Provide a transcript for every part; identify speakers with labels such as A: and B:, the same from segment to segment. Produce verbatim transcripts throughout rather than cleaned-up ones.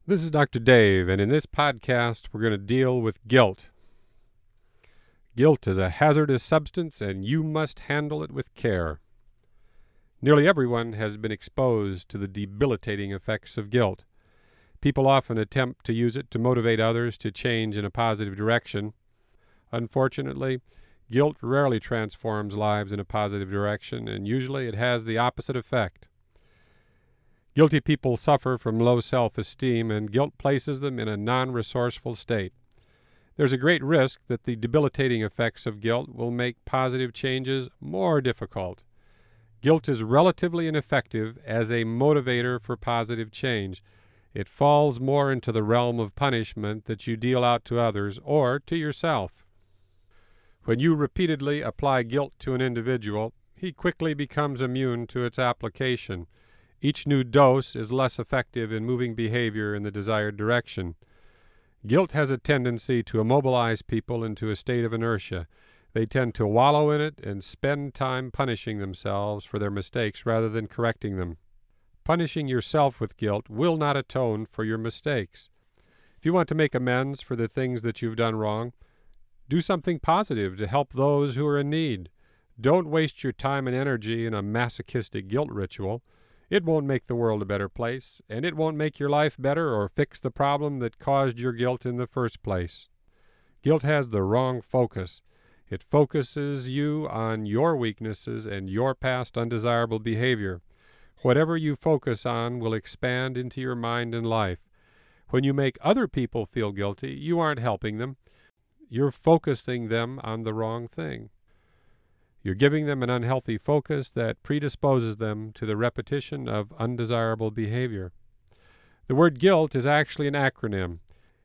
A: This is Doctor Dave, and in this podcast, we're going to deal with guilt. Guilt is a hazardous substance, and you must handle it with care. Nearly everyone has been exposed to the debilitating effects of guilt. People often attempt to use it to motivate others to change in a positive direction. Unfortunately, guilt rarely transforms lives in a positive direction, and usually it has the opposite effect. Guilty people suffer from low self-esteem, and guilt places them in a non-resourceful state. There's a great risk that the debilitating effects of guilt will make positive changes more difficult. Guilt is relatively ineffective as a motivator for positive change. It falls more into the realm of punishment that you deal out to others or to yourself. When you repeatedly apply guilt to an individual, he quickly becomes immune to its application. Each new dose is less effective in moving behavior in the desired direction. Guilt has a tendency to immobilize people into a state of inertia. They tend to wallow in it and spend time punishing themselves for their mistakes rather than correcting them. Punishing yourself with guilt will not atone for your mistakes. If you want to make amends for the things that you've done wrong, do something positive to help those who are in need. Don't waste your time and energy in a masochistic guilt ritual. It won't make the world a better place, and it won't make your life better or fix the problem that caused your guilt in the first place. Guilt has the wrong focus. It focuses you on your weaknesses and your past undesirable behavior. Whatever you focus on will expand into your mind and life. When you make other people feel guilty, you aren't helping them. You're focusing them on the wrong thing. You're giving them an unhealthy focus that predisposes them to the repetition of undesirable behavior. The word guilt is actually an acronym.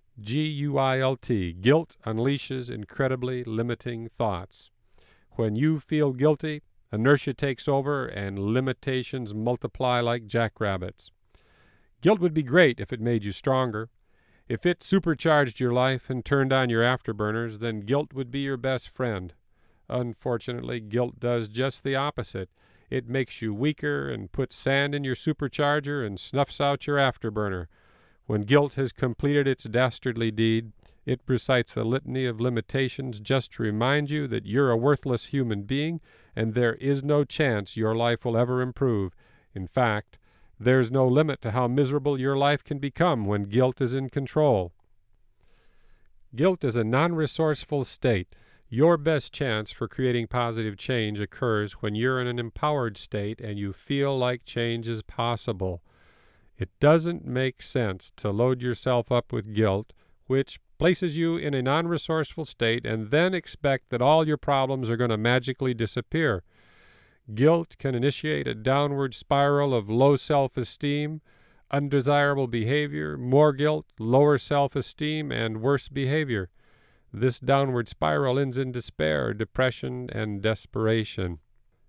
A: G U I L T. Guilt unleashes incredibly limiting thoughts. When you feel guilty, inertia takes over and limitations multiply like jackrabbits. Guilt would be great if it made you stronger. If it supercharged your life and turned on your afterburners, then guilt would be your best friend. Unfortunately, guilt does just the opposite. It makes you weaker and puts sand in your supercharger and snuffs out your afterburner. When guilt has completed its dastardly deed, it recites a litany of limitations just to remind you that you're a worthless human being and there is no chance your life will ever improve. In fact, there's no limit to how miserable your life can become when guilt is in control. Guilt is a non-resourceful state. Your best chance for creating positive change occurs when you're in an empowered state and you feel like change is possible. It doesn't make sense to load yourself up with guilt, which places you in a non-resourceful state, and then expect that all your problems are going to magically disappear. Guilt can initiate a downward spiral of low self-esteem, undesirable behavior, more guilt, lower self-esteem, and worse behavior. This downward spiral ends in despair, depression, and desperation.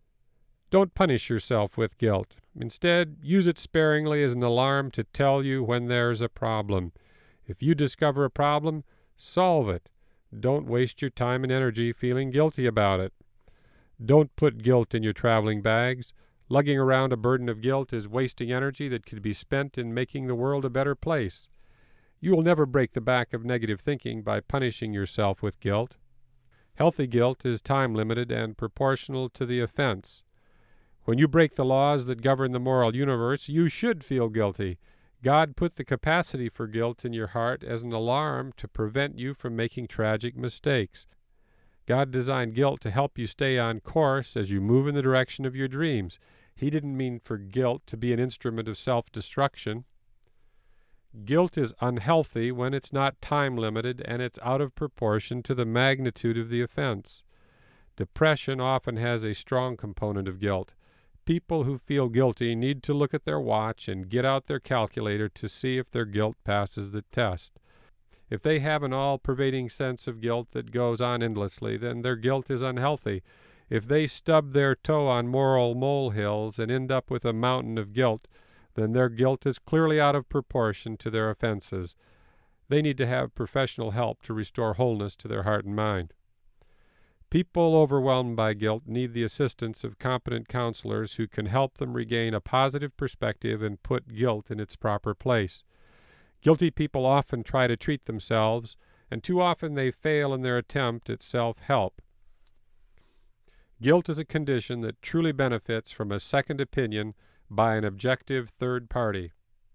A: Don't punish yourself with guilt. Instead, use it sparingly as an alarm to tell you when there's a problem. If you discover a problem, solve it. Don't waste your time and energy feeling guilty about it. Don't put guilt in your traveling bags. Lugging around a burden of guilt is wasting energy that could be spent in making the world a better place. You will never break the back of negative thinking by punishing yourself with guilt. Healthy guilt is time-limited and proportional to the offense. When you break the laws that govern the moral universe, you should feel guilty. God put the capacity for guilt in your heart as an alarm to prevent you from making tragic mistakes. God designed guilt to help you stay on course as you move in the direction of your dreams. He didn't mean for guilt to be an instrument of self-destruction. Guilt is unhealthy when it's not time-limited and it's out of proportion to the magnitude of the offense. Depression often has a strong component of guilt. People who feel guilty need to look at their watch and get out their calculator to see if their guilt passes the test. If they have an all-pervading sense of guilt that goes on endlessly, then their guilt is unhealthy. If they stub their toe on moral molehills and end up with a mountain of guilt, then their guilt is clearly out of proportion to their offenses. They need to have professional help to restore wholeness to their heart and mind. People overwhelmed by guilt need the assistance of competent counselors who can help them regain a positive perspective and put guilt in its proper place. Guilty people often try to treat themselves, and too often they fail in their attempt at self-help. Guilt is a condition that truly benefits from a second opinion by an objective third party.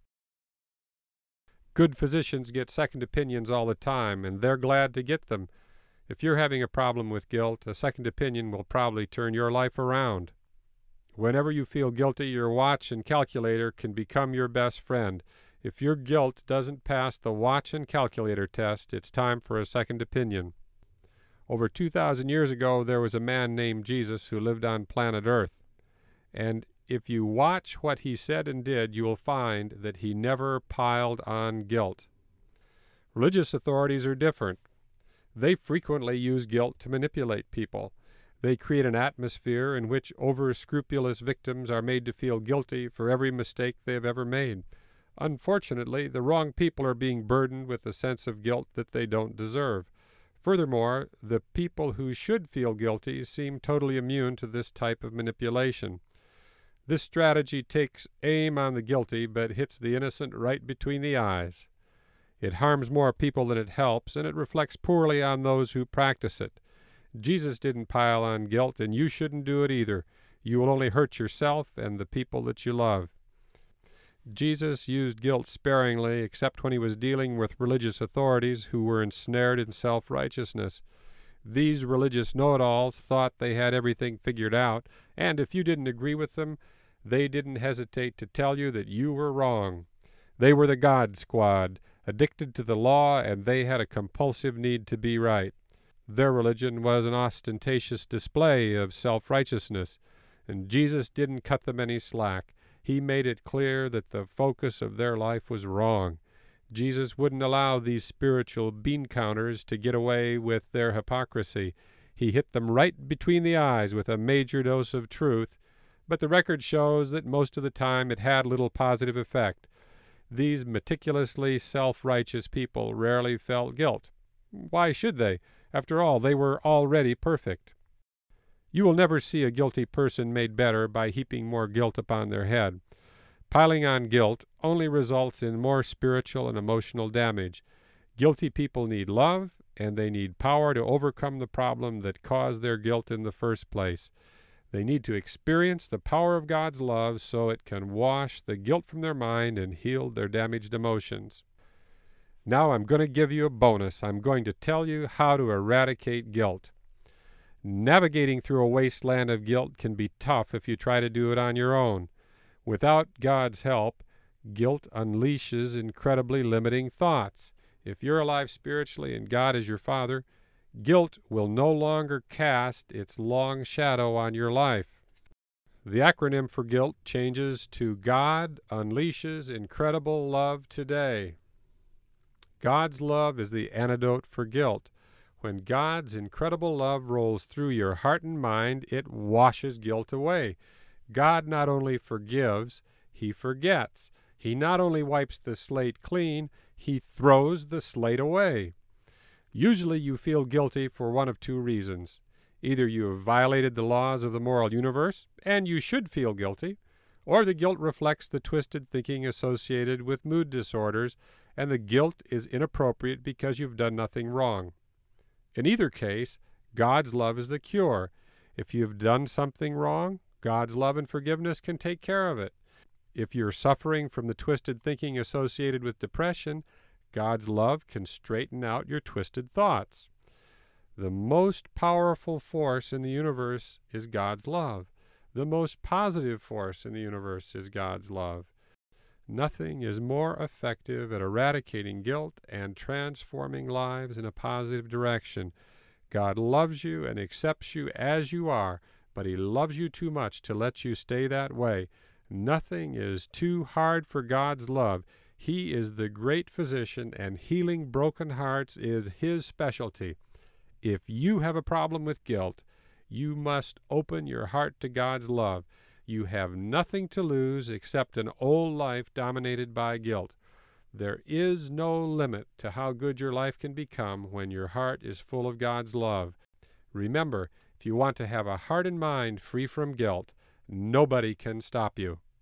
A: Good physicians get second opinions all the time, and they're glad to get them. If you're having a problem with guilt, a second opinion will probably turn your life around. Whenever you feel guilty, your watch and calculator can become your best friend. If your guilt doesn't pass the watch and calculator test, it's time for a second opinion. Over two thousand years ago, there was a man named Jesus who lived on planet Earth. And if you watch what he said and did, you will find that he never piled on guilt. Religious authorities are different. They frequently use guilt to manipulate people. They create an atmosphere in which over-scrupulous victims are made to feel guilty for every mistake they have ever made. Unfortunately, the wrong people are being burdened with a sense of guilt that they don't deserve. Furthermore, the people who should feel guilty seem totally immune to this type of manipulation. This strategy takes aim on the guilty but hits the innocent right between the eyes. It harms more people than it helps, and it reflects poorly on those who practice it. Jesus didn't pile on guilt, and you shouldn't do it either. You will only hurt yourself and the people that you love. Jesus used guilt sparingly, except when he was dealing with religious authorities who were ensnared in self-righteousness. These religious know-it-alls thought they had everything figured out, and if you didn't agree with them, they didn't hesitate to tell you that you were wrong. They were the God Squad, addicted to the law, and they had a compulsive need to be right. Their religion was an ostentatious display of self-righteousness, and Jesus didn't cut them any slack. He made it clear that the focus of their life was wrong. Jesus wouldn't allow these spiritual bean counters to get away with their hypocrisy. He hit them right between the eyes with a major dose of truth, but the record shows that most of the time it had little positive effect. These meticulously self-righteous people rarely felt guilt. Why should they? After all, they were already perfect. You will never see a guilty person made better by heaping more guilt upon their head. Piling on guilt only results in more spiritual and emotional damage. Guilty people need love, and they need power to overcome the problem that caused their guilt in the first place. They need to experience the power of God's love so it can wash the guilt from their mind and heal their damaged emotions. Now I'm going to give you a bonus. I'm going to tell you how to eradicate guilt. Navigating through a wasteland of guilt can be tough if you try to do it on your own. Without God's help, guilt unleashes incredibly limiting thoughts. If you're alive spiritually and God is your Father, guilt will no longer cast its long shadow on your life. The acronym for guilt changes to God unleashes incredible love today. God's love is the antidote for guilt. When God's incredible love rolls through your heart and mind, it washes guilt away. God not only forgives, he forgets. He not only wipes the slate clean, he throws the slate away. Usually you feel guilty for one of two reasons. Either you have violated the laws of the moral universe, and you should feel guilty, or the guilt reflects the twisted thinking associated with mood disorders, and the guilt is inappropriate because you've done nothing wrong. In either case, God's love is the cure. If you've done something wrong, God's love and forgiveness can take care of it. If you're suffering from the twisted thinking associated with depression, God's love can straighten out your twisted thoughts. The most powerful force in the universe is God's love. The most positive force in the universe is God's love. Nothing is more effective at eradicating guilt and transforming lives in a positive direction. God loves you and accepts you as you are, but he loves you too much to let you stay that way. Nothing is too hard for God's love. He is the great physician, and healing broken hearts is his specialty. If you have a problem with guilt, you must open your heart to God's love. You have nothing to lose except an old life dominated by guilt. There is no limit to how good your life can become when your heart is full of God's love. Remember, if you want to have a heart and mind free from guilt, nobody can stop you.